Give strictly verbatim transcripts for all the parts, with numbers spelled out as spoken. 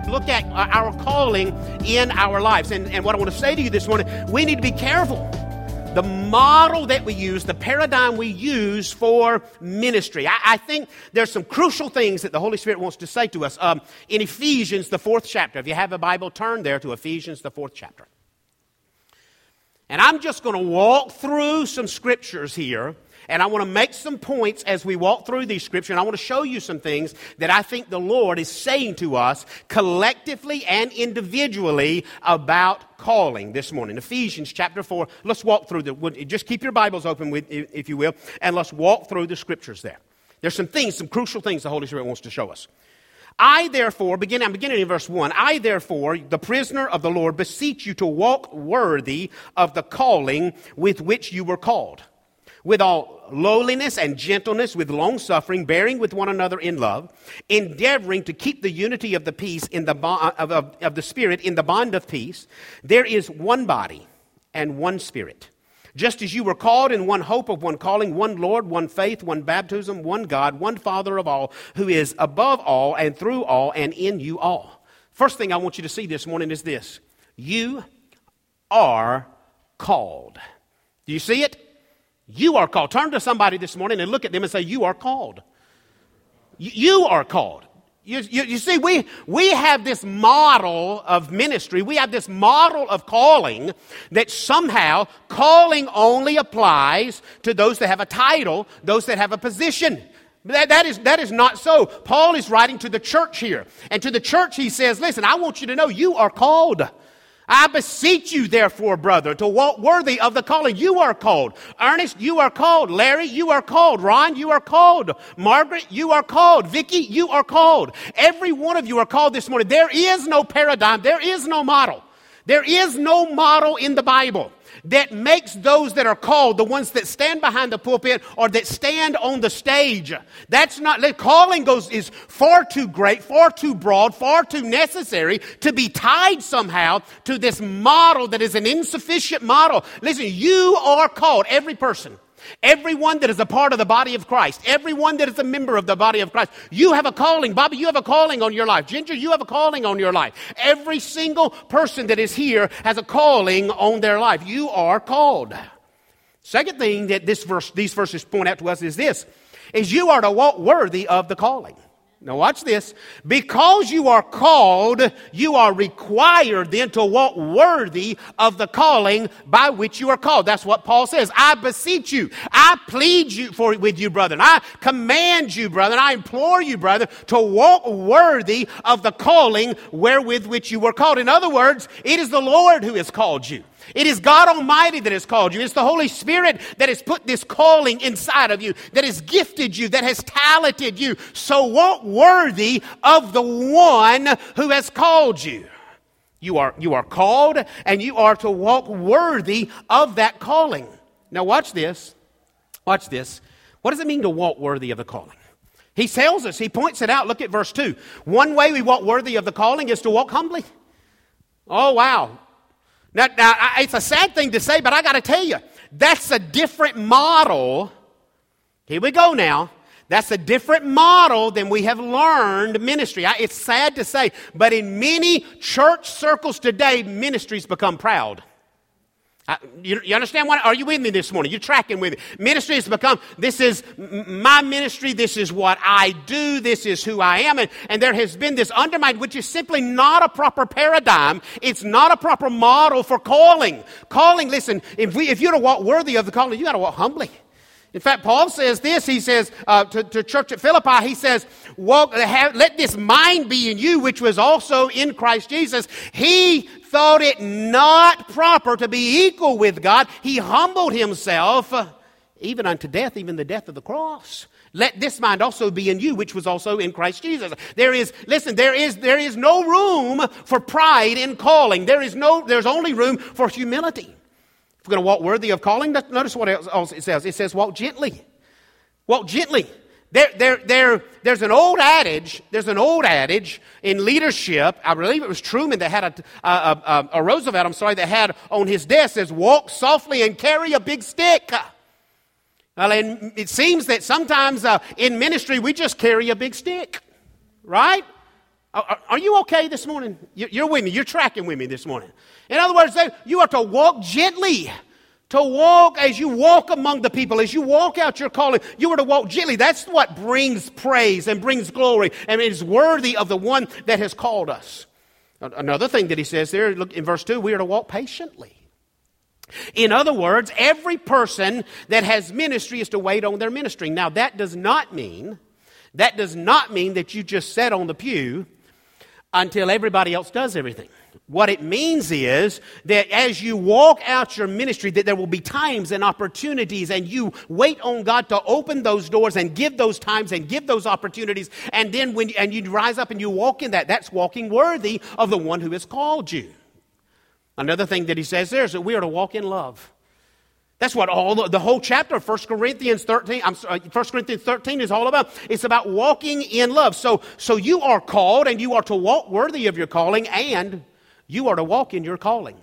look at our calling in our lives. And, and what I want to say to you this morning, we need to be careful. The model that we use, the paradigm we use for ministry. I, I think there's some crucial things that the Holy Spirit wants to say to us. Um, in Ephesians, the fourth chapter, if you have a Bible, turn there to Ephesians, the fourth chapter. And I'm just going to walk through some scriptures here, and I want to make some points as we walk through these scriptures, and I want to show you some things that I think the Lord is saying to us collectively and individually about calling this morning. Ephesians chapter four, let's walk through the, just keep your Bibles open, with, if you will, and let's walk through the scriptures there. There's some things, some crucial things the Holy Spirit wants to show us. I therefore, begin, I'm beginning in verse one, I therefore, the prisoner of the Lord, beseech you to walk worthy of the calling with which you were called, with all lowliness and gentleness, with long-suffering, bearing with one another in love, endeavoring to keep the unity of the peace in the bond, of, of, of the Spirit in the bond of peace. There is one body and one Spirit. Just as you were called in one hope of one calling, one Lord, one faith, one baptism, one God, one Father of all, who is above all and through all and in you all. First thing I want you to see this morning is this. You are called. Do you see it? You are called. Turn to somebody this morning and look at them and say, you are called. You, you are called. You, you, you see, we, we have this model of ministry. We have this model of calling that somehow calling only applies to those that have a title, those that have a position. That, that, is, that is not so. Paul is writing to the church here. And to the church he says, listen, I want you to know you are called. I beseech you, therefore, brother, to walk worthy of the calling. You are called. Ernest, you are called. Larry, you are called. Ron, you are called. Margaret, you are called. Vicky, you are called. Every one of you are called this morning. There is no paradigm. There is no model. There is no model in the Bible that makes those that are called, the ones that stand behind the pulpit or that stand on the stage. That's not, the calling goes is far too great, far too broad, far too necessary to be tied somehow to this model that is an insufficient model. Listen, you are called, every person. Everyone that is a part of the body of Christ, everyone that is a member of the body of Christ, you have a calling. Bobby, you have a calling on your life. Ginger, you have a calling on your life. Every single person that is here has a calling on their life. You are called. Second thing that this verse, these verses point out to us is this, is you are to walk worthy of the calling. Now watch this. Because you are called, you are required then to walk worthy of the calling by which you are called. That's what Paul says. I beseech you. I plead you for with you, brethren. I command you, brethren. I implore you, brethren, to walk worthy of the calling wherewith which you were called. In other words, it is the Lord who has called you. It is God Almighty that has called you. It's the Holy Spirit that has put this calling inside of you, that has gifted you, that has talented you. So walk worthy of the one who has called you. You are, you are called, and you are to walk worthy of that calling. Now watch this. Watch this. What does it mean to walk worthy of the calling? He tells us, he points it out. Look at verse two. One way we walk worthy of the calling is to walk humbly. Oh, wow. Now, now, it's a sad thing to say, but I got to tell you, that's a different model. Here we go now. That's a different model than we have learned ministry. It's sad to say, but in many church circles today, ministries become proud. I, you, you understand what? Are you with me this morning? You're tracking with me. Ministry has become, this is my ministry, this is what I do, this is who I am. And, and there has been this undermined, which is simply not a proper paradigm. It's not a proper model for calling. Calling, listen, if, we, if you're to walk worthy of the calling, you got to walk humbly. In fact, Paul says this, he says uh, to, to church at Philippi, he says, walk, have, let this mind be in you, which was also in Christ Jesus. He thought it not proper to be equal with God. He humbled himself, uh, even unto death, even the death of the cross. Let this mind also be in you, which was also in Christ Jesus. There is, listen, there is, there is no room for pride in calling. There is no, there's only room for humility. If we're going to walk worthy of calling, notice what else it says. It says walk gently. Walk gently. There, there, there, there's an old adage, there's an old adage in leadership, I believe it was Truman that had a, a, a, a Roosevelt, I'm sorry, that had on his desk, says walk softly and carry a big stick. Well, and it seems that sometimes uh, in ministry we just carry a big stick, right? Are, are you okay this morning? You're with me. You're tracking with me this morning. In other words, you are to walk gently. To walk as you walk among the people, as you walk out your calling, you are to walk gently. That's what brings praise and brings glory and is worthy of the one that has called us. Another thing that he says there, look in verse two, we are to walk patiently. In other words, every person that has ministry is to wait on their ministry. Now that does not mean, that does not mean that you just sit on the pew until everybody else does everything. What it means is that as you walk out your ministry, that there will be times and opportunities, and you wait on God to open those doors and give those times and give those opportunities. And then when and you rise up and you walk in that, that's walking worthy of the one who has called you. Another thing that he says there is that we are to walk in love. That's what all the, the whole chapter of First Corinthians thirteen, I'm sorry, First Corinthians thirteen is all about. It's about walking in love. So, so you are called, and you are to walk worthy of your calling, and you are to walk in your calling.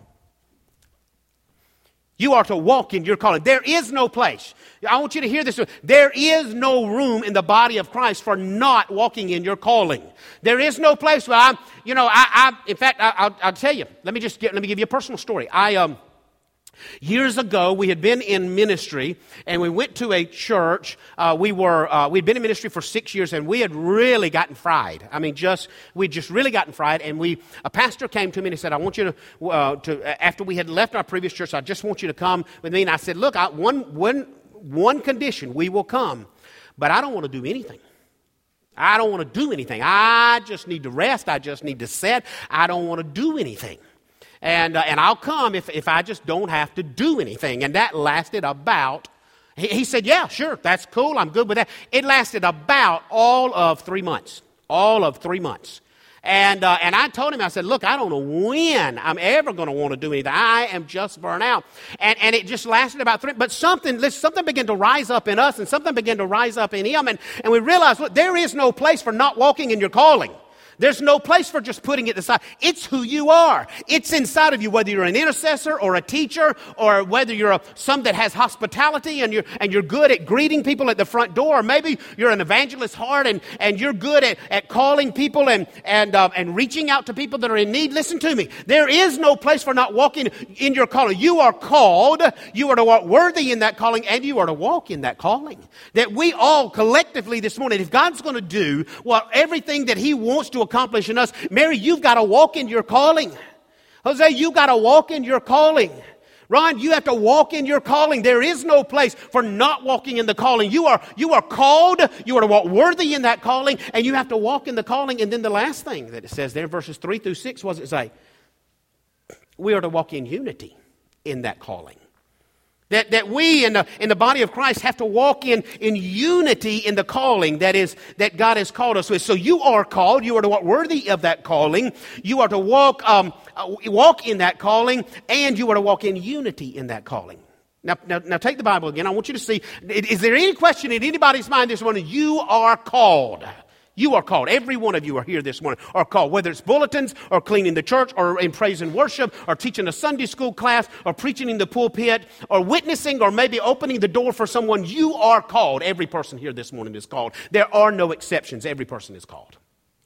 You are to walk in your calling. There is no place. I want you to hear this. There is no room in the body of Christ for not walking in your calling. There is no place where I'm, you know, I, I in fact, I, I'll, I'll tell you. Let me just get, let me give you a personal story. I, um, Years ago, we had been in ministry, and we went to a church. Uh, we were uh, we'd been in ministry for six years, and we had really gotten fried. I mean, just we'd just really gotten fried. And we a pastor came to me and he said, "I want you to uh, to after we had left our previous church, I just want you to come with me." And I said, "Look, I, one one one condition: we will come, but I don't want to do anything. I don't want to do anything. I just need to rest. I just need to sit. I don't want to do anything." And uh, and I'll come if, if I just don't have to do anything. And that lasted about, he, he said, yeah, sure, that's cool. I'm good with that. It lasted about all of three months. All of three months. And uh, and I told him, I said, look, I don't know when I'm ever going to want to do anything. I am just burnt out. And and it just lasted about three, but something, something began to rise up in us, and something began to rise up in him. And, and we realized, look, there is no place for not walking in your calling. There's no place for just putting it aside. It's who you are. It's inside of you, whether you're an intercessor or a teacher, or whether you're a, some that has hospitality and you're, and you're good at greeting people at the front door. Or maybe you're an evangelist heart and, and you're good at, at calling people and, and, uh, and reaching out to people that are in need. Listen to me. There is no place for not walking in your calling. You are called. You are to walk worthy in that calling, and you are to walk in that calling. That we all collectively this morning, if God's going to do what everything that He wants to accomplish in us, Mary, you've got to walk in your calling. Jose, you've got to walk in your calling. Ron, you have to walk in your calling. There is no place for not walking in the calling. You are, you are called. You are to walk worthy in that calling, and you have to walk in the calling. And then the last thing that it says there, verses three through six, what does it say? We are to walk in unity in that calling. That, that we in the, in the body of Christ have to walk in, in unity in the calling that is that God has called us with. So you are called. You are to walk worthy of that calling. You are to walk um, walk in that calling, and you are to walk in unity in that calling. Now, now, now take the Bible again. I want you to see, is there any question in anybody's mind this morning? You are called. You are called. Every one of you are here this morning are called, whether it's bulletins or cleaning the church or in praise and worship or teaching a Sunday school class or preaching in the pulpit or witnessing or maybe opening the door for someone. You are called. Every person here this morning is called. There are no exceptions. Every person is called.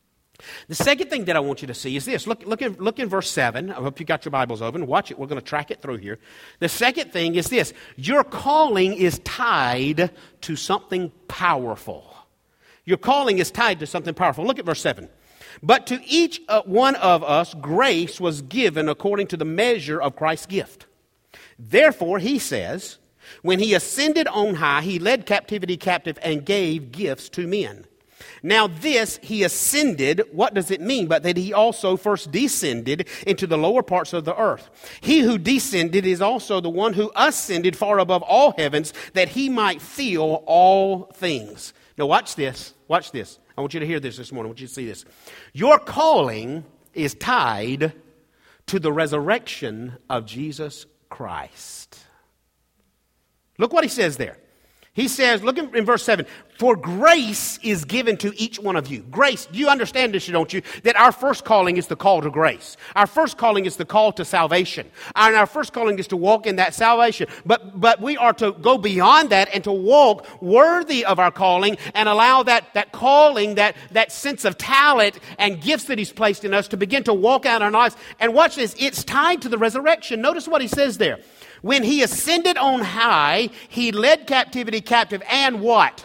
The second thing that I want you to see is this. Look, look, in, look in verse seven. I hope you got your Bibles open. Watch it. We're going to track it through here. The second thing is this. Your calling is tied to something powerful. Your calling is tied to something powerful. Look at verse seven. But to each one of us grace was given according to the measure of Christ's gift. Therefore, he says, when he ascended on high, he led captivity captive and gave gifts to men. Now this, he ascended, what does it mean? But that he also first descended into the lower parts of the earth. He who descended is also the one who ascended far above all heavens, that he might fill all things. Now watch this. Watch this. I want you to hear this this morning. I want you to see this. Your calling is tied to the resurrection of Jesus Christ. Look what he says there. He says, look in, in verse seven, for grace is given to each one of you. Grace, do you understand this, don't you? That our first calling is the call to grace. Our first calling is the call to salvation. And our first calling is to walk in that salvation. But but we are to go beyond that and to walk worthy of our calling and allow that, that calling, that, that sense of talent and gifts that He's placed in us to begin to walk out our lives. And watch this, it's tied to the resurrection. Notice what He says there. When He ascended on high, He led captivity captive and what?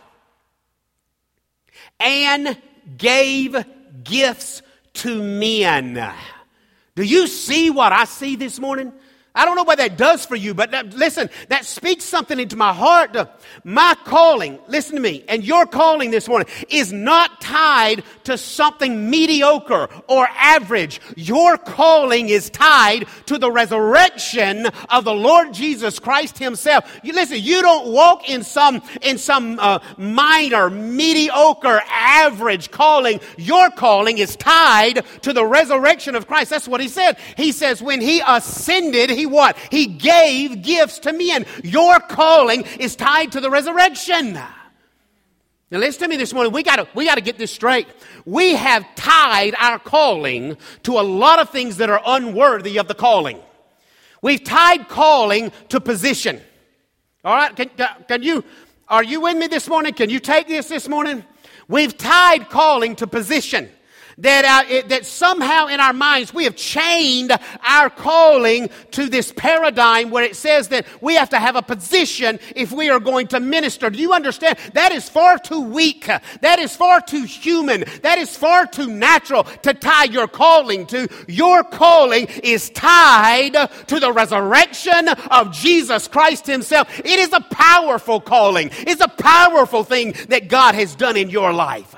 And gave gifts to men. Do you see what I see this morning? I don't know what that does for you, but that, listen, that speaks something into my heart. My calling, listen to me, and your calling this morning is not tied to something mediocre or average. Your calling is tied to the resurrection of the Lord Jesus Christ Himself. You listen, you don't walk in some in some uh, minor, mediocre, average calling. Your calling is tied to the resurrection of Christ. That's what He said. He says when He ascended, He He what? He gave gifts to men. Your calling is tied to the resurrection. Now listen to me this morning. We gotta, we gotta get this straight. We have tied our calling to a lot of things that are unworthy of the calling. We've tied calling to position. All right? Can, can you, are you with me this morning? Can you take this this morning? We've tied calling to position. That, uh, it, that somehow in our minds we have chained our calling to this paradigm where it says that we have to have a position if we are going to minister. Do you understand? That is far too weak. That is far too human. That is far too natural to tie your calling to. Your calling is tied to the resurrection of Jesus Christ Himself. It is a powerful calling. It's a powerful thing that God has done in your life.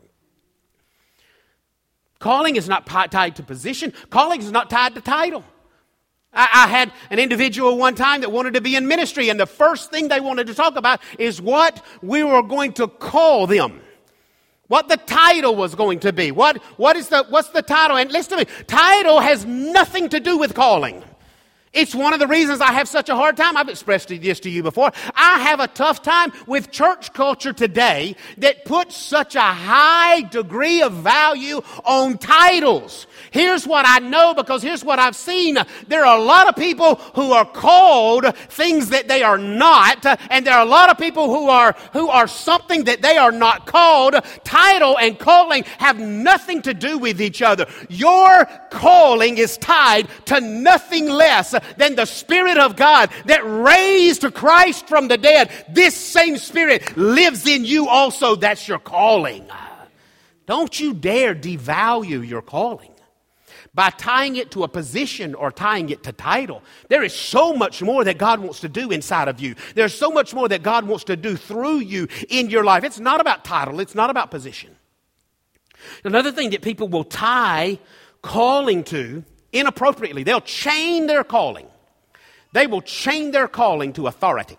Calling is not tied to position. Calling is not tied to title. I, I had an individual one time that wanted to be in ministry, and the first thing they wanted to talk about is what we were going to call them. What the title was going to be. What, what is the, what's the title? And listen to me, title has nothing to do with calling. It's one of the reasons I have such a hard time. I've expressed this to you before. I have a tough time with church culture today that puts such a high degree of value on titles. Here's what I know, because here's what I've seen. There are a lot of people who are called things that they are not, and there are a lot of people who are who are something that they are not called. Title and calling have nothing to do with each other. Your calling is tied to nothing less than the Spirit of God that raised Christ from the dead. This same Spirit lives in you also. That's your calling. Don't you dare devalue your calling by tying it to a position or tying it to title. There is so much more that God wants to do inside of you. There's so much more that God wants to do through you in your life. It's not about title. It's not about position. Another thing that people will tie calling to inappropriately, they'll chain their calling. They will chain their calling to authority.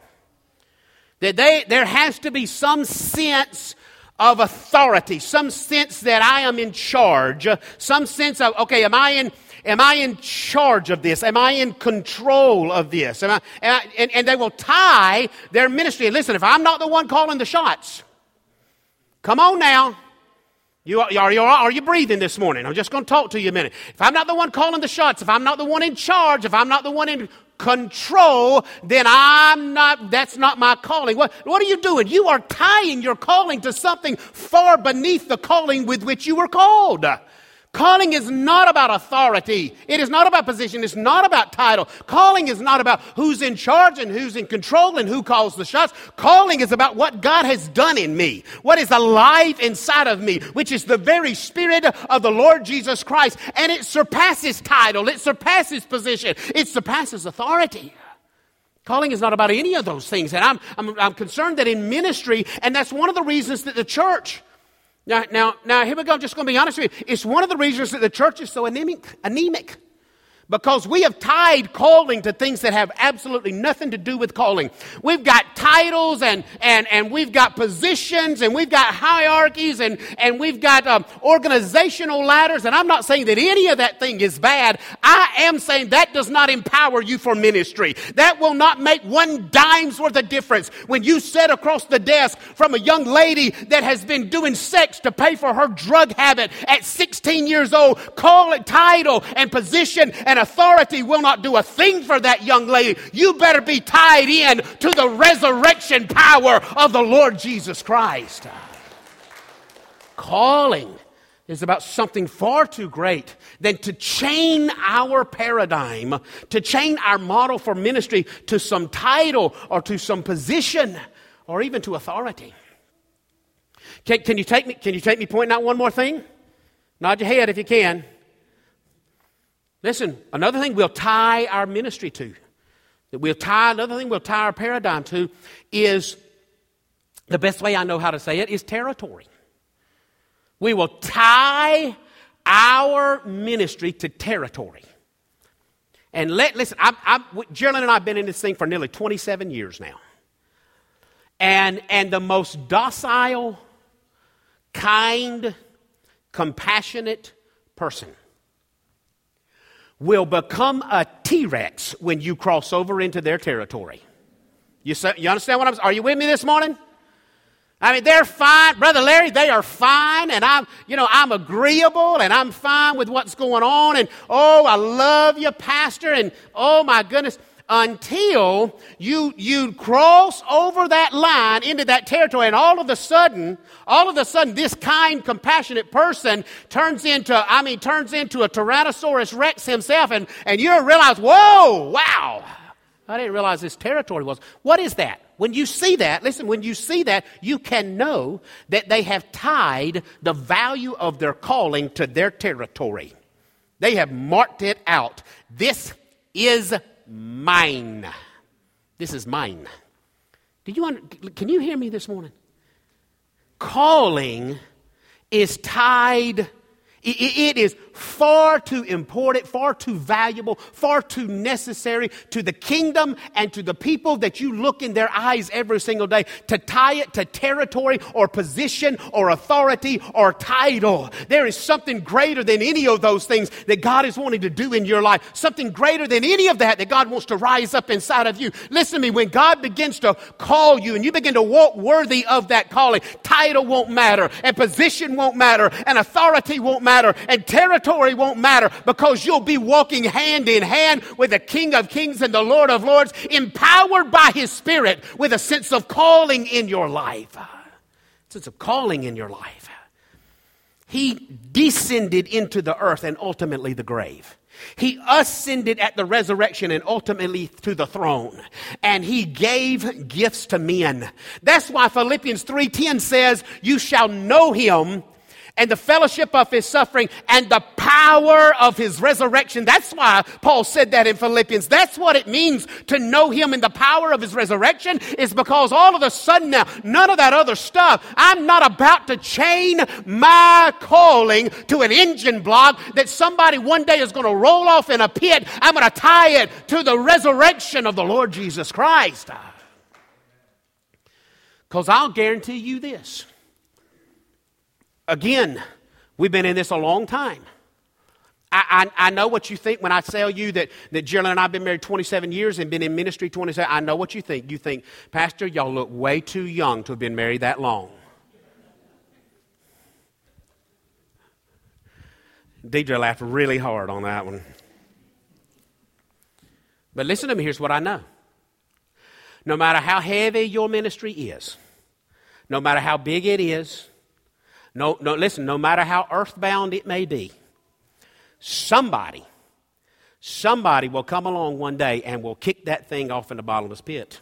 That they, there has to be some sense of authority, some sense that I am in charge, some sense of, okay, am I in, am I in charge of this? Am I in control of this? Am I, am I, and, and they will tie their ministry. And listen, if I'm not the one calling the shots, come on now. You are, are, you, are you breathing this morning? I'm just going to talk to you a minute. If I'm not the one calling the shots, if I'm not the one in charge, if I'm not the one in control, then I'm not, that's not my calling. What, what are you doing? You are tying your calling to something far beneath the calling with which you were called. Calling is not about authority. It is not about position. It's not about title. Calling is not about who's in charge and who's in control and who calls the shots. Calling is about what God has done in me, what is alive inside of me, which is the very Spirit of the Lord Jesus Christ. And it surpasses title. It surpasses position. It surpasses authority. Calling is not about any of those things. And I'm, I'm, I'm concerned that in ministry, and that's one of the reasons that the church Now, now, now, here we go. I'm just going to be honest with you. It's one of the reasons that the church is so anemic, anemic. Because we have tied calling to things that have absolutely nothing to do with calling. We've got titles and and, and we've got positions and we've got hierarchies and, and we've got um, organizational ladders. And I'm not saying that any of that thing is bad. I am saying that does not empower you for ministry. That will not make one dime's worth of difference when you sit across the desk from a young lady that has been doing sex to pay for her drug habit at sixteen years old. Call it title and position and authority will not do a thing for that young lady. You better be tied in to the resurrection power of the Lord Jesus Christ. Calling is about something far too great than to chain our paradigm, to chain our model for ministry to some title or to some position or even to authority. Can, can you take me, can you take me pointing out one more thing? Nod your head if you can. Listen, another thing we'll tie our ministry to, that we'll tie, another thing we'll tie our paradigm to is, the best way I know how to say it, is territory. We will tie our ministry to territory. And let, listen, I, I, Geraldine and I have been in this thing for nearly twenty-seven years now. And, and the most docile, kind, compassionate person will become a T-Rex when you cross over into their territory. You, say, you understand what I'm saying? Are you with me this morning? I mean, they're fine. Brother Larry, they are fine. And I'm, you know, I'm agreeable and I'm fine with what's going on. And, oh, I love you, Pastor. And, oh, my goodness. Until you you cross over that line into that territory, and all of a sudden, all of a sudden, this kind, compassionate person turns into, I mean, turns into a Tyrannosaurus Rex himself, and, and you realize, whoa, wow, I didn't realize this territory was. What is that? When you see that, listen, when you see that, you can know that they have tied the value of their calling to their territory. They have marked it out. This is mine. This is mine. Do you under, can you hear me this morning? Calling is tied. It, it is far too important, far too valuable, far too necessary to the kingdom and to the people that you look in their eyes every single day to tie it to territory or position or authority or title. There is something greater than any of those things that God is wanting to do in your life. Something greater than any of that that God wants to rise up inside of you. Listen to me, when God begins to call you and you begin to walk worthy of that calling, title won't matter and position won't matter and authority won't matter and territory won't matter, because you'll be walking hand in hand with the King of Kings and the Lord of Lords, empowered by His Spirit with a sense of calling in your life. A sense of calling in your life. He descended into the earth and ultimately the grave. He ascended at the resurrection and ultimately to the throne. And He gave gifts to men. That's why Philippians three ten says, you shall know Him and the fellowship of His suffering and the power of His resurrection. That's why Paul said that in Philippians. That's what it means to know Him in the power of His resurrection, is because all of a sudden now, none of that other stuff. I'm not about to chain my calling to an engine block that somebody one day is going to roll off in a pit. I'm going to tie it to the resurrection of the Lord Jesus Christ. Because I'll guarantee you this. Again, we've been in this a long time. I, I, I know what you think when I tell you that, that Geraldine and I have been married twenty-seven years and been in ministry twenty-seven. I know what you think. You think, Pastor, y'all look way too young to have been married that long. Deidre laughed really hard on that one. But listen to me, here's what I know. No matter how heavy your ministry is, no matter how big it is, No, no, listen, no matter how earthbound it may be, somebody, somebody will come along one day and will kick that thing off in the bottomless pit.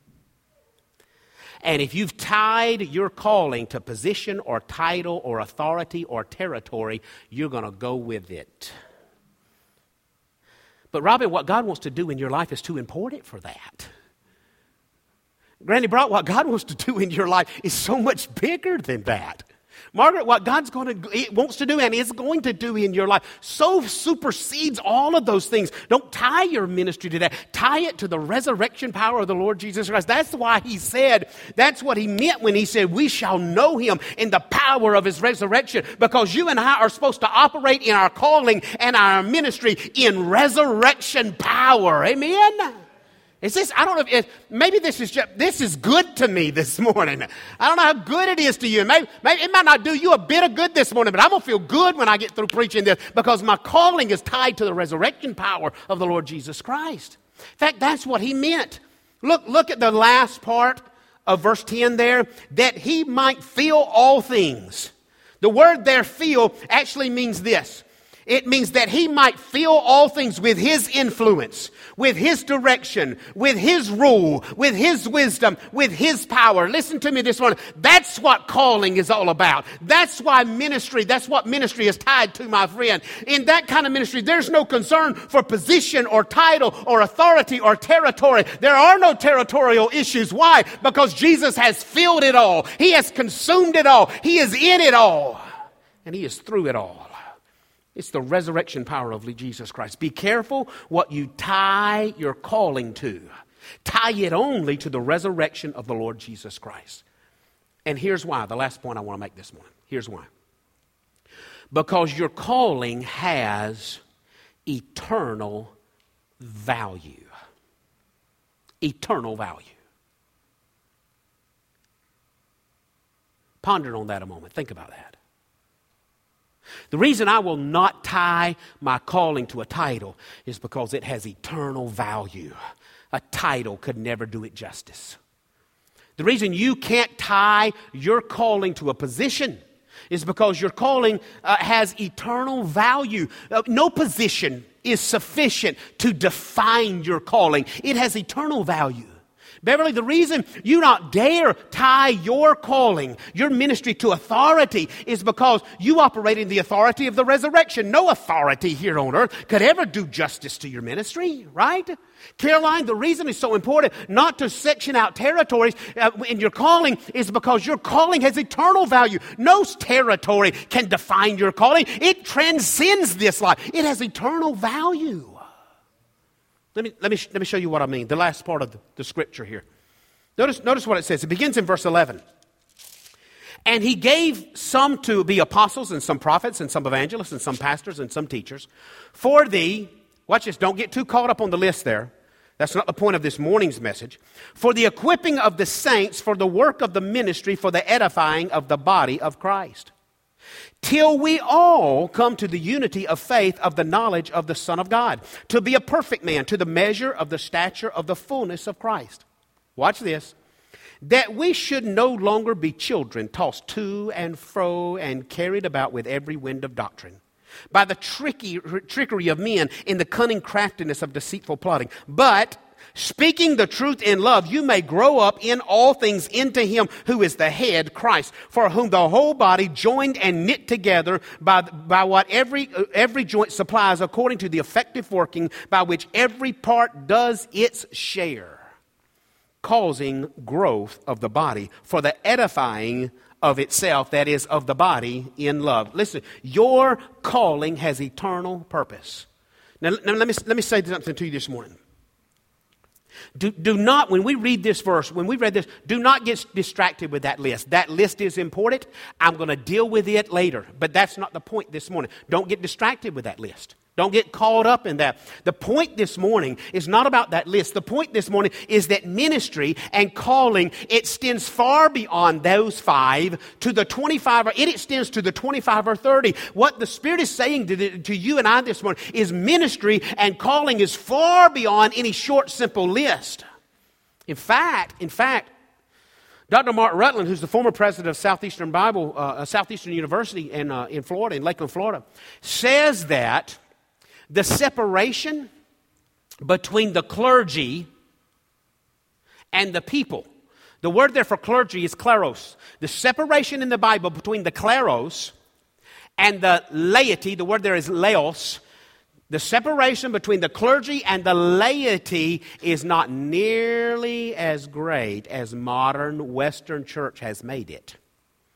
And if you've tied your calling to position or title or authority or territory, you're going to go with it. But Robin, what God wants to do in your life is too important for that. Granny Brock, what God wants to do in your life is so much bigger than that. Margaret, what God's going to, wants to do and is going to do in your life so supersedes all of those things. Don't tie your ministry to that. Tie it to the resurrection power of the Lord Jesus Christ. That's why he said, that's what he meant when he said, we shall know him in the power of his resurrection. Because you and I are supposed to operate in our calling and our ministry in resurrection power. Amen? Is this, I don't know if, maybe this is just, this is good to me this morning. I don't know how good it is to you. Maybe, maybe it might not do you a bit of good this morning, but I'm going to feel good when I get through preaching this because my calling is tied to the resurrection power of the Lord Jesus Christ. In fact, that's what he meant. Look, look at the last part of verse ten there, that he might fill all things. The word there, fill, actually means this. It means that he might fill all things with his influence, with his direction, with his rule, with his wisdom, with his power. Listen to me this morning. That's what calling is all about. That's why ministry, that's what ministry is tied to, my friend. In that kind of ministry, there's no concern for position or title or authority or territory. There are no territorial issues. Why? Because Jesus has filled it all. He has consumed it all. He is in it all. And he is through it all. It's the resurrection power of Jesus Christ. Be careful what you tie your calling to. Tie it only to the resurrection of the Lord Jesus Christ. And here's why. The last point I want to make this morning. Here's why. Because your calling has eternal value. Eternal value. Ponder on that a moment. Think about that. The reason I will not tie my calling to a title is because it has eternal value. A title could never do it justice. The reason you can't tie your calling to a position is because your calling uh, has eternal value. Uh, no position is sufficient to define your calling. It has eternal value. Beverly, the reason you not dare tie your calling, your ministry to authority is because you operate in the authority of the resurrection. No authority here on earth could ever do justice to your ministry, right? Caroline, the reason it's so important not to section out territories uh, in your calling is because your calling has eternal value. No territory can define your calling. It transcends this life. It has eternal value. Let me, let me, let me show you what I mean. The last part of the, the scripture here. Notice, notice what it says. It begins in verse eleven. And he gave some to be apostles and some prophets and some evangelists and some pastors and some teachers for the, watch this, don't get too caught up on the list there. That's not the point of this morning's message. For the equipping of the saints for the work of the ministry for the edifying of the body of Christ. Till we all come to the unity of faith of the knowledge of the Son of God, to be a perfect man, to the measure of the stature of the fullness of Christ. Watch this. That we should no longer be children tossed to and fro and carried about with every wind of doctrine, by the tricky, trickery of men in the cunning craftiness of deceitful plotting. But speaking the truth in love, you may grow up in all things into him who is the head, Christ, for whom the whole body joined and knit together by, by what every, every joint supplies according to the effective working by which every part does its share, causing growth of the body for the edifying of itself, that is, of the body in love. Listen, your calling has eternal purpose. Now, now let me, let me say something to you this morning. Do, do not, when we read this verse, when we read this, do not get distracted with that list. That list is important. I'm going to deal with it later. But that's not the point this morning. Don't get distracted with that list. Don't get caught up in that. The point this morning is not about that list. The point this morning is that ministry and calling extends far beyond those five to the twenty-five. Or it extends to the twenty-five or thirty. What the Spirit is saying to, the, to you and I this morning is ministry and calling is far beyond any short, simple list. In fact, in fact, Doctor Mark Rutland, who's the former president of Southeastern Bible, uh, Southeastern University in uh, in Florida, in Lakeland, Florida, says that the separation between the clergy and the people. The word there for clergy is kleros. The separation in the Bible between the kleros and the laity, the word there is laos. The separation between the clergy and the laity is not nearly as great as modern Western church has made it.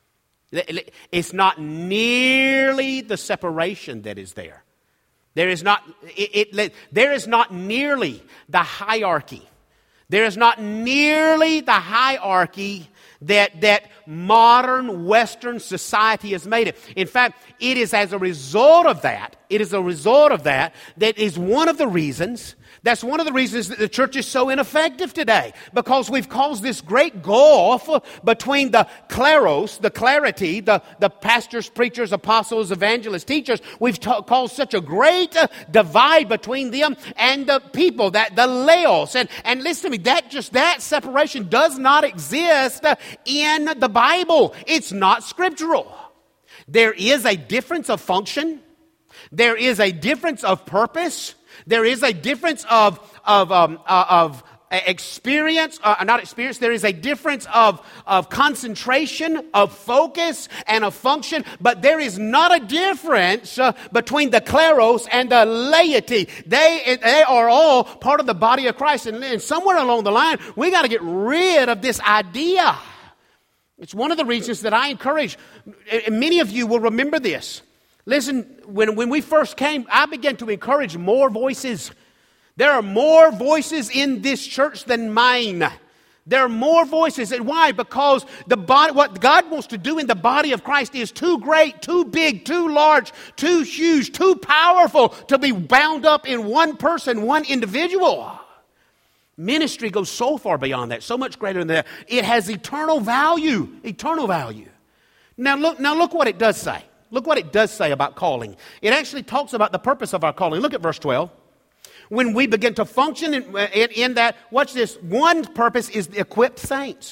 It's not nearly the separation that is there. There is not, it, it, there is not nearly the hierarchy. There is not nearly the hierarchy that, that modern Western society has made it. In fact, it is as a result of that, it is a result of that, that is one of the reasons, that's one of the reasons that the church is so ineffective today. Because we've caused this great gulf between the kleros, the clarity, the, the pastors, preachers, apostles, evangelists, teachers. We've ta- caused such a great uh, divide between them and the people, that the laos. And, and listen to me, that just that separation does not exist uh, in the Bible. It's not scriptural. There is a difference of function. There is a difference of purpose. There is a difference of of um, uh, of experience, uh, not experience. There is a difference of of concentration, of focus, and of function. But there is not a difference uh, between the kleros and the laity. They they are all part of the body of Christ, and, and somewhere along the line, we got to get rid of this idea. It's one of the reasons that I encourage. And many of you will remember this. Listen, when, when we first came, I began to encourage more voices. There are more voices in this church than mine. There are more voices. And why? Because the body, what God wants to do in the body of Christ is too great, too big, too large, too huge, too powerful to be bound up in one person, one individual. Ministry goes so far beyond that, so much greater than that. It has eternal value, eternal value. Now look, now look what it does say. Look what it does say about calling. It actually talks about the purpose of our calling. Look at verse twelve. When we begin to function in, in, in that, watch this, one purpose is the equipped saints.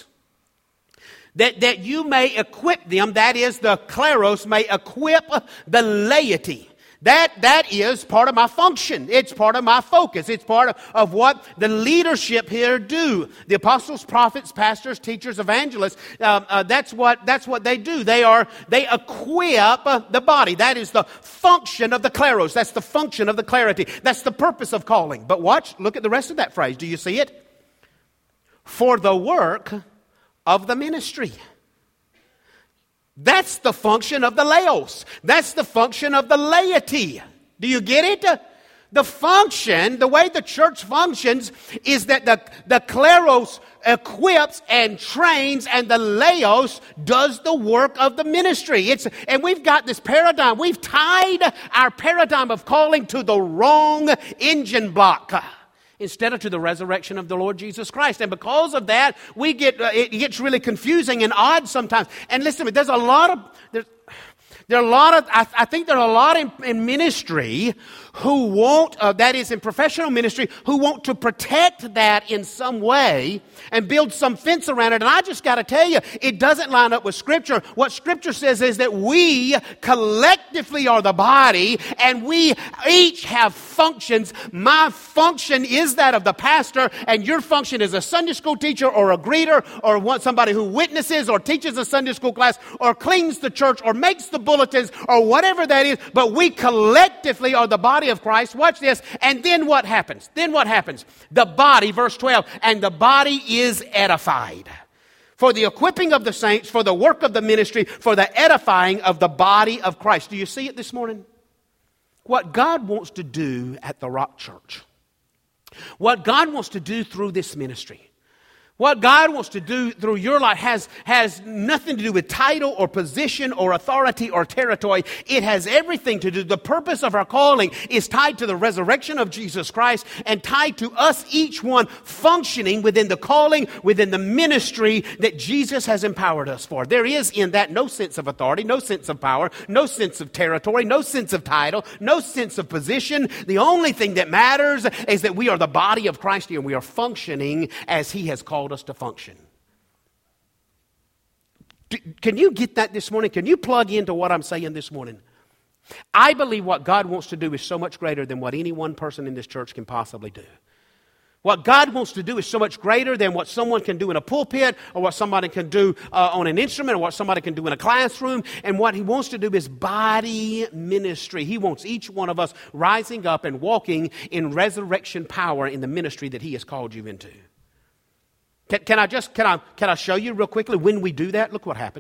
That, that you may equip them, that is, the kleros may equip the laity. That, that is part of my function. It's part of my focus. It's part of, of what the leadership here do. The apostles, prophets, pastors, teachers, evangelists, uh, uh, that's what, that's what they do. They are, they equip uh, the body. That is the function of the kleros. That's the function of the clarity. That's the purpose of calling. But watch, look at the rest of that phrase. Do you see it? For the work of the ministry. That's the function of the laos. That's the function of the laity. Do you get it? The function, the way the church functions is that the, the kleros equips and trains and the laos does the work of the ministry. It's, and we've got this paradigm. We've tied our paradigm of calling to the wrong engine block, instead of to the resurrection of the Lord Jesus Christ. And because of that, we get uh, it gets really confusing and odd sometimes. And listen to me, there's a lot of there's, there are a lot of I, I think there are a lot in, in ministry who want uh, that is in professional ministry who want to protect that in some way and build some fence around it. And I just got to tell you, it doesn't line up with Scripture. What Scripture says is that we collectively are the body and we each have functions. My function is that of the pastor, and your function is a Sunday school teacher or a greeter or one, somebody who witnesses or teaches a Sunday school class or cleans the church or makes the bulletins or whatever that is. But we collectively are the body of Christ. Watch this. And then what happens? Then what happens? The body, verse twelve, and the body is edified. For the equipping of the saints, for the work of the ministry, for the edifying of the body of Christ. Do you see it this morning? What God wants to do at the Rock Church, what God wants to do through this ministry, what God wants to do through your life has, has nothing to do with title or position or authority or territory. It has everything to do. The purpose of our calling is tied to the resurrection of Jesus Christ and tied to us, each one, functioning within the calling, within the ministry that Jesus has empowered us for. There is in that no sense of authority, no sense of power, no sense of territory, no sense of title, no sense of position. The only thing that matters is that we are the body of Christ here and we are functioning as He has called us to function. Can you get that this morning? Can you plug into what I'm saying this morning? I believe what God wants to do is so much greater than what any one person in this church can possibly do. What God wants to do is so much greater than what someone can do in a pulpit or what somebody can do uh, on an instrument or what somebody can do in a classroom. And what He wants to do is body ministry. He wants each one of us rising up and walking in resurrection power in the ministry that He has called you into. Can, can I just, can I, can I show you real quickly when we do that? Look what happens.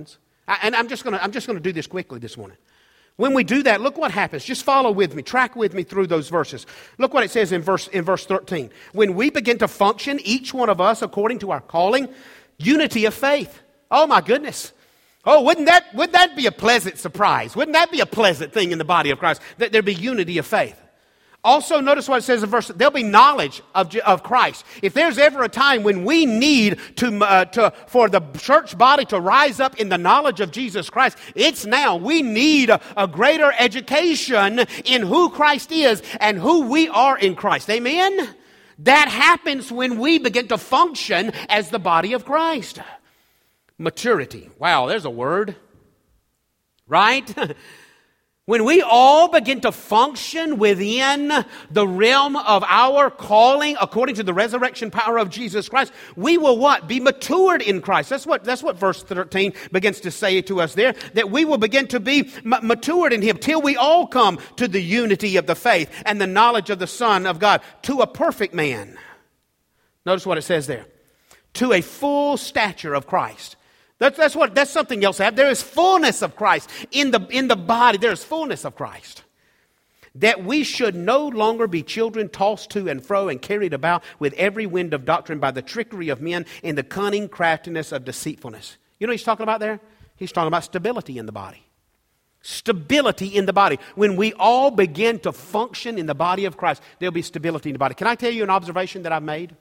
I, and I'm just going to I'm just going to do this quickly this morning. When we do that, look what happens. Just follow with me. Track with me through those verses. Look what it says in verse in verse thirteen. When we begin to function, each one of us according to our calling, unity of faith. Oh my goodness. Oh, wouldn't that, wouldn't that be a pleasant surprise? Wouldn't that be a pleasant thing in the body of Christ? That there be unity of faith. Also, notice what it says in verse, there'll be knowledge of, of Christ. If there's ever a time when we need to, uh, to, for the church body to rise up in the knowledge of Jesus Christ, it's now. We need a, a greater education in who Christ is and who we are in Christ. Amen? That happens when we begin to function as the body of Christ. Maturity. Wow, there's a word. Right? When we all begin to function within the realm of our calling according to the resurrection power of Jesus Christ, we will what? Be matured in Christ. That's what, that's what verse thirteen begins to say to us there, that we will begin to be m- matured in Him till we all come to the unity of the faith and the knowledge of the Son of God, to a perfect man. Notice what it says there. To a full stature of Christ. That's, that's what, that's something else I have. There is fullness of Christ in the, in the body. There is fullness of Christ. That we should no longer be children tossed to and fro and carried about with every wind of doctrine by the trickery of men in the cunning craftiness of deceitfulness. You know what he's talking about there? He's talking about stability in the body. Stability in the body. When we all begin to function in the body of Christ, there'll be stability in the body. Can I tell you an observation that I've made?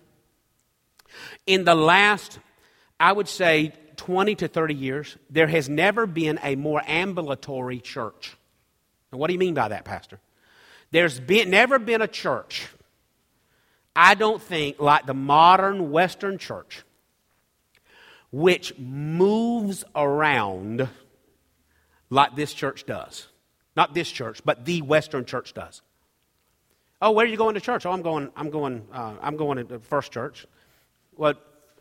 In the last, I would say, twenty to thirty years, there has never been a more ambulatory church. And what do you mean by that, Pastor? There's been, never been a church, I don't think, like the modern Western church, which moves around like this church does. Not this church, but the Western church does. Oh, where are you going to church? Oh, I'm going. I'm going. Uh, I'm going to the First Church. Well,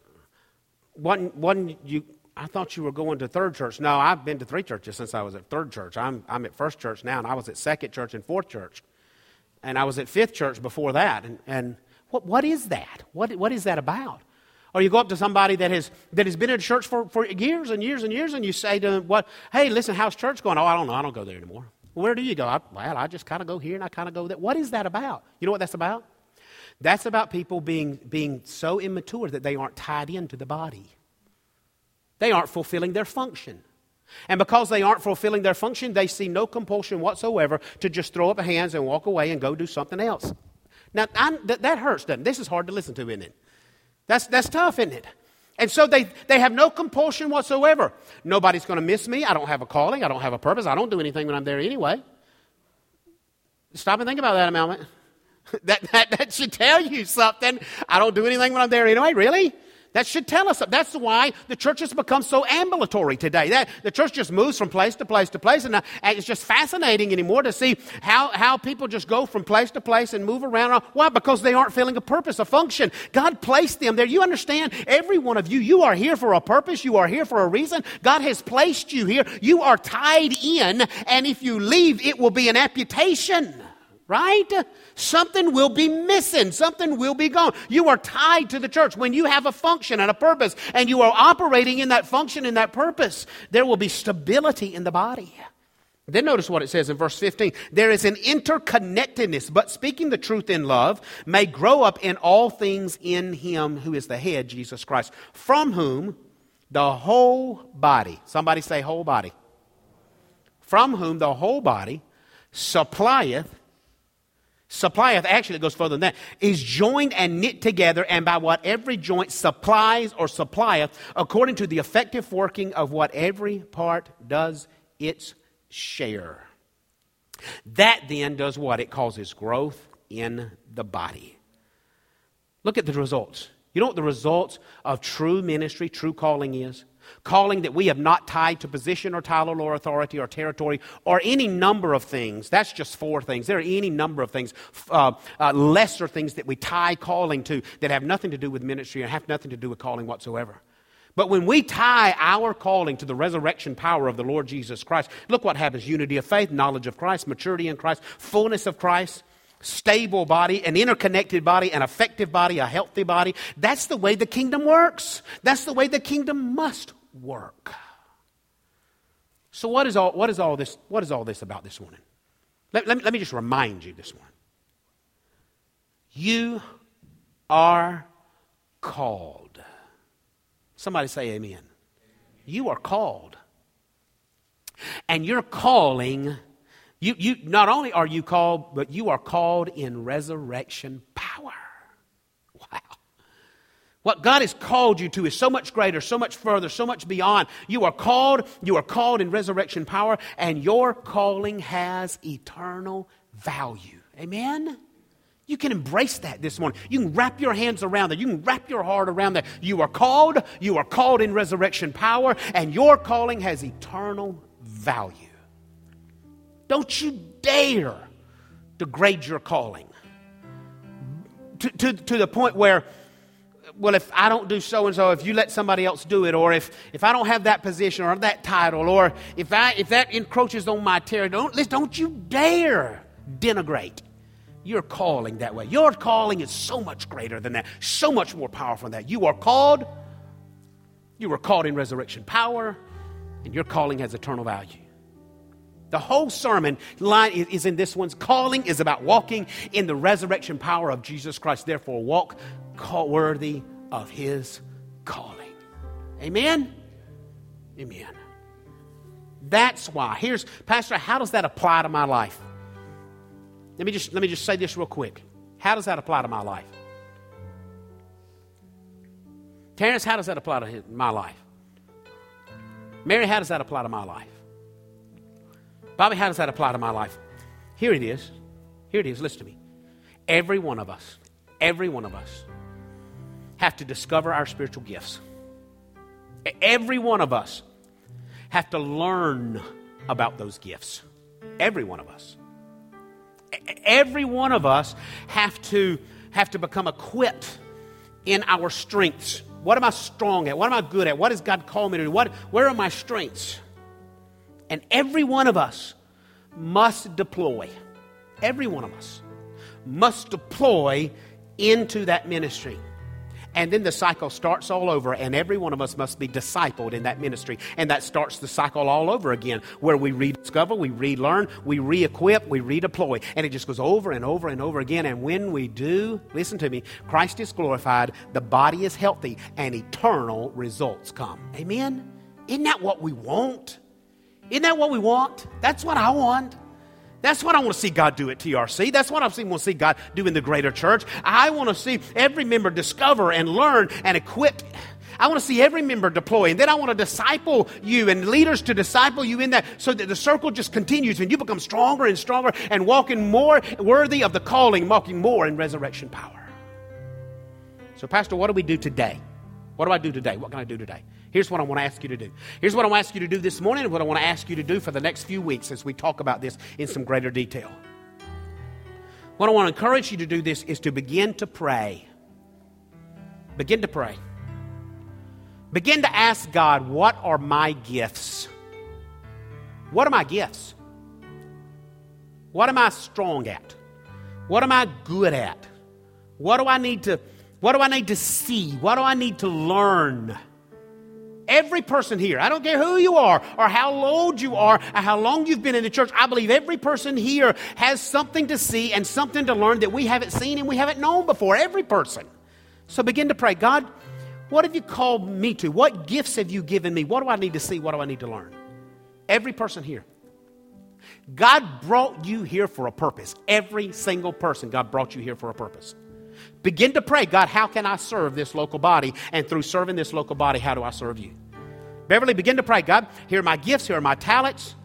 one, one, you. I thought you were going to Third Church. No, I've been to three churches since I was at Third Church. I'm I'm at First Church now, and I was at Second Church and Fourth Church, and I was at Fifth Church before that. And and what what is that? What what is that about? Or you go up to somebody that has that has been in church for, for years and years and years, and you say to them, "What? Hey, listen, how's church going?" "Oh, I don't know. I don't go there anymore." "Well, where do you go?" I, "Well, I just kind of go here and I kind of go there." What is that about? You know what that's about? That's about people being being so immature that they aren't tied into the body. They aren't fulfilling their function. And because they aren't fulfilling their function, they see no compulsion whatsoever to just throw up their hands and walk away and go do something else. Now, I, that, that hurts, doesn't it? This is hard to listen to, isn't it? That's, that's tough, isn't it? And so they, they have no compulsion whatsoever. Nobody's going to miss me. I don't have a calling. I don't have a purpose. I don't do anything when I'm there anyway. Stop and think about that a moment. That, that, that should tell you something. I don't do anything when I'm there anyway. Really? That should tell us something. That's why the church has become so ambulatory today. That the church just moves from place to place to place. And, uh, and it's just fascinating anymore to see how, how people just go from place to place and move around. Why? Because they aren't feeling a purpose, a function. God placed them there. You understand? Every one of you, you are here for a purpose. You are here for a reason. God has placed you here. You are tied in. And if you leave, it will be an amputation. Right? Something will be missing. Something will be gone. You are tied to the church. When you have a function and a purpose and you are operating in that function and that purpose, there will be stability in the body. Then notice what it says in verse fifteen. There is an interconnectedness, but speaking the truth in love may grow up in all things in Him who is the head, Jesus Christ, from whom the whole body, somebody say whole body, from whom the whole body supplieth Supplieth, actually it goes further than that, is joined and knit together, and by what every joint supplies or supplieth, according to the effective working of what every part does its share. That then does what? It causes growth in the body. Look at the results. You know what the results of true ministry, true calling is? Calling that we have not tied to position or title or authority or territory or any number of things. That's just four things. There are any number of things, uh, uh, lesser things that we tie calling to that have nothing to do with ministry and have nothing to do with calling whatsoever. But when we tie our calling to the resurrection power of the Lord Jesus Christ, look what happens. Unity of faith, knowledge of Christ, maturity in Christ, fullness of Christ, stable body, an interconnected body, an effective body, a healthy body. That's the way the kingdom works. That's the way the kingdom must work. So what is all, what is all this, what is all this about this morning? Let, let, me, let me just remind you this morning. You are called. Somebody say amen. You are called. And your calling, you, you not only are you called, but you are called in resurrection power. Wow. What God has called you to is so much greater, so much further, so much beyond. You are called, you are called in resurrection power, and your calling has eternal value. Amen? You can embrace that this morning. You can wrap your hands around that. You can wrap your heart around that. You are called, you are called in resurrection power, and your calling has eternal value. Don't you dare degrade your calling to, to, to the point where, well, if I don't do so-and-so, if you let somebody else do it, or if, if I don't have that position or that title, or if I if that encroaches on my territory, don't, don't you dare denigrate your calling that way. Your calling is so much greater than that, so much more powerful than that. You are called, you were called in resurrection power, and your calling has eternal value. The whole sermon line is in this one's calling is about walking in the resurrection power of Jesus Christ. Therefore, walk worthy of His calling. Amen? Amen. That's why. Here's, Pastor, how does that apply to my life? Let me just, let me just say this real quick. How does that apply to my life? Terrence, how does that apply to his, my life? Mary, how does that apply to my life? Bobby, how does that apply to my life? Here it is. Here it is. Listen to me. Every one of us, every one of us have to discover our spiritual gifts. Every one of us have to learn about those gifts. Every one of us. Every one of us have to have to become equipped in our strengths. What am I strong at? What am I good at? What does God call me to do? What, where are my strengths? And every one of us must deploy. Every one of us must deploy into that ministry. And then the cycle starts all over, and every one of us must be discipled in that ministry. And that starts the cycle all over again, where we rediscover, we relearn, we re-equip, we redeploy. And it just goes over and over and over again. And when we do, listen to me, Christ is glorified, the body is healthy, and eternal results come. Amen? Isn't that what we want? Isn't that what we want? That's what I want. That's what I want to see God do at T R C. That's what I want to see God do in the greater church. I want to see every member discover and learn and equip. I want to see every member deploy. And then I want to disciple you and leaders to disciple you in that so that the circle just continues and you become stronger and stronger and walking more worthy of the calling, walking more in resurrection power. So, Pastor, what do we do today? What do I do today? What can I do today? Here's what I want to ask you to do. Here's what I want to ask you to do this morning and what I want to ask you to do for the next few weeks as we talk about this in some greater detail. What I want to encourage you to do this is to begin to pray. Begin to pray. Begin to ask God, what are my gifts? What are my gifts? What am I strong at? What am I good at? What do I need to, what do I need to see? What do I need to learn? Every person here, I don't care who you are or how old you are or how long you've been in the church, I believe every person here has something to see and something to learn that we haven't seen and we haven't known before. Every person. So begin to pray. God, what have you called me to? What gifts have you given me? What do I need to see? What do I need to learn? Every person here. God brought you here for a purpose. Every single person, God brought you here for a purpose. Begin to pray, God, how can I serve this local body? And through serving this local body, how do I serve you? Beverly, begin to pray, God, here are my gifts, here are my talents.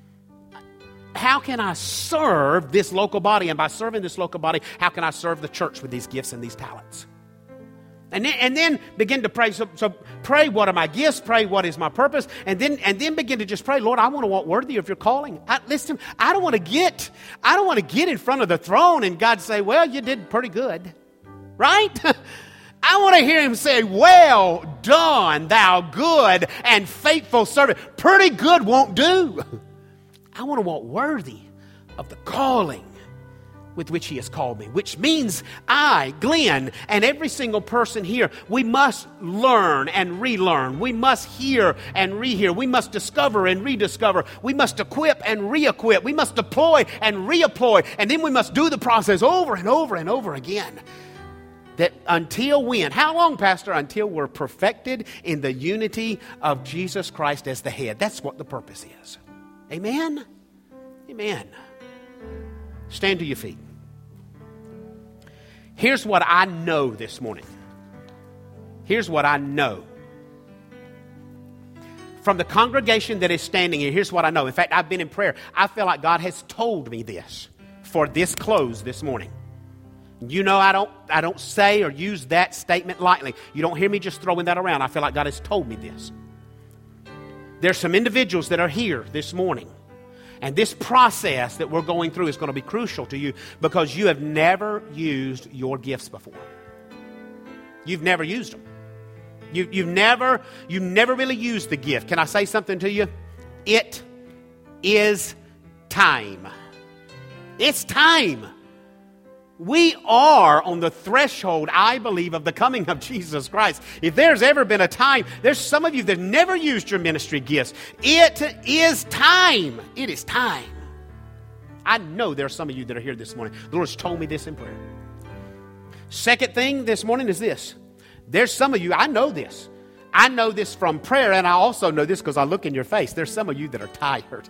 How can I serve this local body? And by serving this local body, how can I serve the church with these gifts and these talents? And then, and then begin to pray. So, so pray, what are my gifts? Pray, what is my purpose? And then, and then begin to just pray, Lord, I want to walk worthy of your calling. I, listen, I don't want to get, I don't want to get in front of the throne and God say, well, you did pretty good. Right? I want to hear him say, well done, thou good and faithful servant. Pretty good won't do. I want to walk worthy of the calling with which He has called me, which means I, Glenn, and every single person here, we must learn and relearn. We must hear and rehear. We must discover and rediscover. We must equip and re-equip. We must deploy and reemploy. And then we must do the process over and over and over again. That until when? How long, Pastor? Until we're perfected in the unity of Jesus Christ as the head. That's what the purpose is. Amen? Amen. Stand to your feet. Here's what I know this morning. Here's what I know. From the congregation that is standing here, here's what I know. In fact, I've been in prayer. I feel like God has told me this for this close this morning. You know, I don't, I don't say or use that statement lightly. You don't hear me just throwing that around. I feel like God has told me this. There's some individuals that are here this morning. And this process that we're going through is going to be crucial to you because you have never used your gifts before. You've never used them. You, you've never, you've never really used the gift. Can I say something to you? It is time. It's time. We are on the threshold, I believe, of the coming of Jesus Christ. If there's ever been a time, there's some of you that never used your ministry gifts. It is time. It is time. I know there are some of you that are here this morning. The Lord's told me this in prayer. Second thing this morning is this. There's some of you, I know this. I know this from prayer, and I also know this because I look in your face. There's some of you that are tired.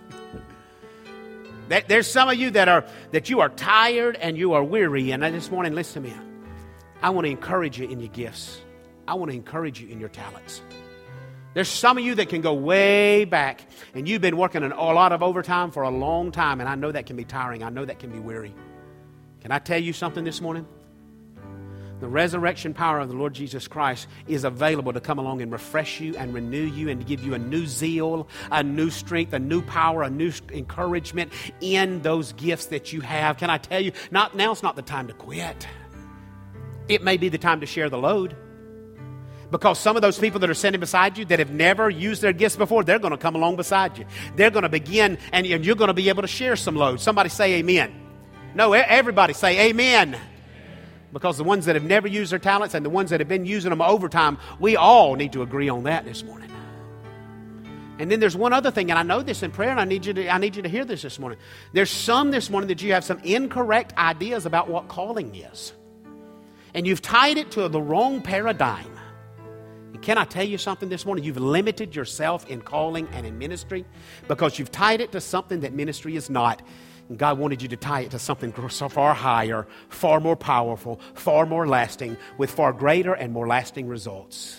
There's some of you that are that you are tired and you are weary. And I this morning, listen to me. I want to encourage you in your gifts. I want to encourage you in your talents. There's some of you that can go way back. And you've been working a lot of overtime for a long time. And I know that can be tiring. I know that can be weary. Can I tell you something this morning? The resurrection power of the Lord Jesus Christ is available to come along and refresh you and renew you and to give you a new zeal, a new strength, a new power, a new encouragement in those gifts that you have. Can I tell you, not, now's not the time to quit. It may be the time to share the load. Because some of those people that are sitting beside you that have never used their gifts before, they're going to come along beside you. They're going to begin and you're going to be able to share some load. Somebody say amen. No, everybody say amen. Because the ones that have never used their talents and the ones that have been using them over time, we all need to agree on that this morning. And then there's one other thing, and I know this in prayer, and I need you to, I need you to hear this this morning. There's some this morning that you have some incorrect ideas about what calling is. And you've tied it to the wrong paradigm. And can I tell you something this morning? You've limited yourself in calling and in ministry because you've tied it to something that ministry is not. And God wanted you to tie it to something so far higher, far more powerful, far more lasting, with far greater and more lasting results.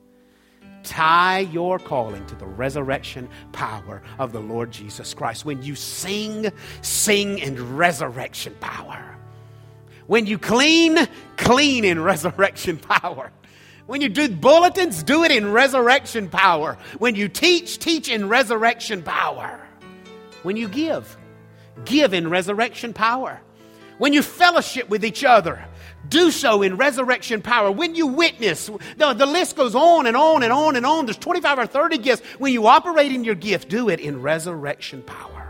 Tie your calling to the resurrection power of the Lord Jesus Christ. When you sing, sing in resurrection power. When you clean, clean in resurrection power. When you do bulletins, do it in resurrection power. When you teach, teach in resurrection power. When you give, give in resurrection power. When you fellowship with each other, do so in resurrection power. When you witness, the, the list goes on and on and on and on. There's twenty-five or thirty gifts. When you operate in your gift, do it in resurrection power.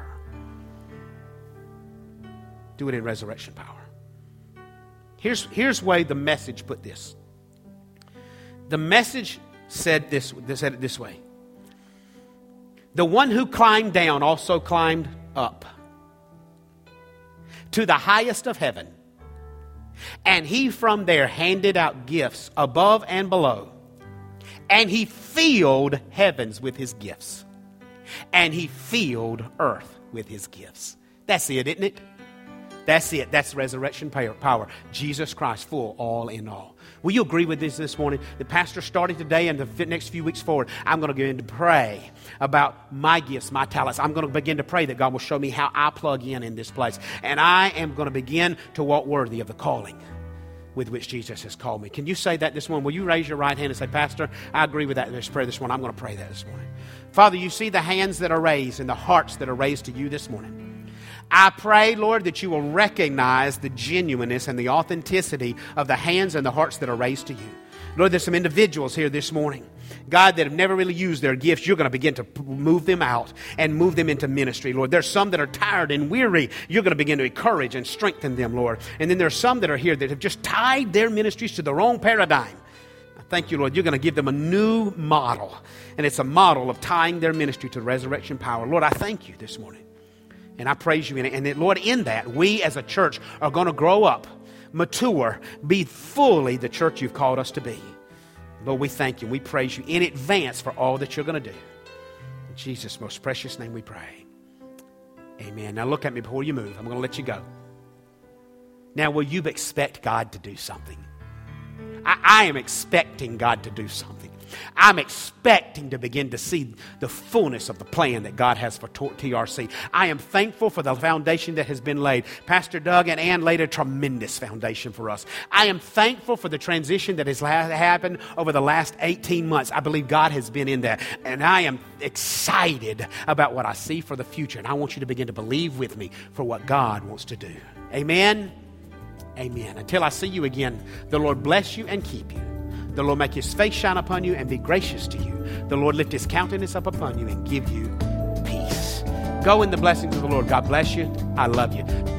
Do it in resurrection power. Here's, here's the way the message put this. The message said this, said it this way. The one who climbed down also climbed up to the highest of heaven. And he from there handed out gifts above and below. And he filled heavens with his gifts. And he filled earth with his gifts. That's it, isn't it? That's it. That's resurrection power. Jesus Christ, full, all in all. Will you agree with this this morning? The pastor started today, and the next few weeks forward, I'm going to begin to pray about my gifts, my talents. I'm going to begin to pray that God will show me how I plug in in this place. And I am going to begin to walk worthy of the calling with which Jesus has called me. Can you say that this morning? Will you raise your right hand and say, Pastor, I agree with that in this prayer this morning. I'm going to pray that this morning. Father, you see the hands that are raised and the hearts that are raised to you this morning. I pray, Lord, that you will recognize the genuineness and the authenticity of the hands and the hearts that are raised to you. Lord, there's some individuals here this morning, God, that have never really used their gifts. You're going to begin to move them out and move them into ministry, Lord. There's some that are tired and weary. You're going to begin to encourage and strengthen them, Lord. And then there's some that are here that have just tied their ministries to the wrong paradigm. I thank you, Lord. You're going to give them a new model. And it's a model of tying their ministry to resurrection power. Lord, I thank you this morning. And I praise you in it. And that, Lord, in that, we as a church are going to grow up, mature, be fully the church you've called us to be. Lord, we thank you. We praise you in advance for all that you're going to do. In Jesus' most precious name we pray. Amen. Now look at me before you move. I'm going to let you go. Now, will you expect God to do something? I, I am expecting God to do something. I'm expecting to begin to see the fullness of the plan that God has for T R C. I am thankful for the foundation that has been laid. Pastor Doug and Ann laid a tremendous foundation for us. I am thankful for the transition that has happened over the last eighteen months. I believe God has been in that. And I am excited about what I see for the future. And I want you to begin to believe with me for what God wants to do. Amen. Amen. Until I see you again, the Lord bless you and keep you. The Lord make his face shine upon you and be gracious to you. The Lord lift his countenance up upon you and give you peace. Go in the blessings of the Lord. God bless you. I love you.